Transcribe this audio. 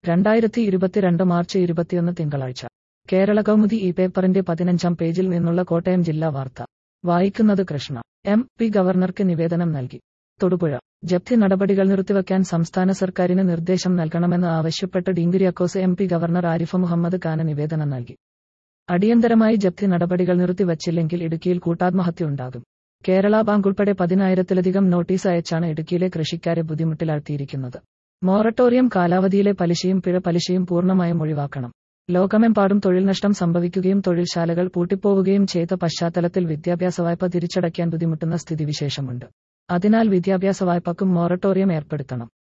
2022 March 21 തിങ്കളാഴ്ച കേരള കൗമുദി ഈ പേപ്പറിന്റെ 15-ാം പേജിൽ നിന്നുള്ള കോട്ടയം ജില്ലാ വാർത്ത വായിക്കുന്നത് കൃഷ്ണ. MP ഗവർണർക്ക് നിവേദനം നൽകി. തൊടുപുഴ ജപ്തി നടപടികൾ നിർത്തിവെക്കാൻ സംസ്ഥാന സർക്കാരിന് നിർദ്ദേശം നൽകണമെന്ന് ആവശ്യപ്പെട്ട് ഡീൻ കുര്യാക്കോസ് MP ഗവർണർ ആരിഫ് മുഹമ്മദ് ഖാന് നിവേദനം നൽകി. അടിയന്തരമായി ജപ്തി നടപടികൾ നിർത്തിവച്ചില്ലെങ്കിൽ ഇടുക്കിയിൽ കൂട്ടാത്മഹത്യ ഉണ്ടാകും. കേരള ബാങ്ക് ഉൾപ്പെടെ 10,000-ത്തിലധികം നോട്ടീസ് അയച്ചാണ് ഇടുക്കിയിലെ കൃഷിക്കാരെ ബുദ്ധിമുട്ടിലാഴ്ത്തിയിരിക്കുന്നത്. മൊറട്ടോറിയം കാലാവധിയിലെ പലിശയും പിഴ പലിശയും പൂർണ്ണമായും ഒഴിവാക്കണം. ലോകമെമ്പാടും തൊഴിൽ നഷ്ടം സംഭവിക്കുകയും തൊഴിൽശാലകൾ പൂട്ടിപ്പോവുകയും ചെയ്ത പശ്ചാത്തലത്തിൽ വിദ്യാഭ്യാസ വായ്പ തിരിച്ചടയ്ക്കാൻ ബുദ്ധിമുട്ടുന്ന സ്ഥിതിവിശേഷമുണ്ട്. അതിനാൽ വിദ്യാഭ്യാസ വായ്പക്കും മൊറട്ടോറിയം ഏർപ്പെടുത്തണം.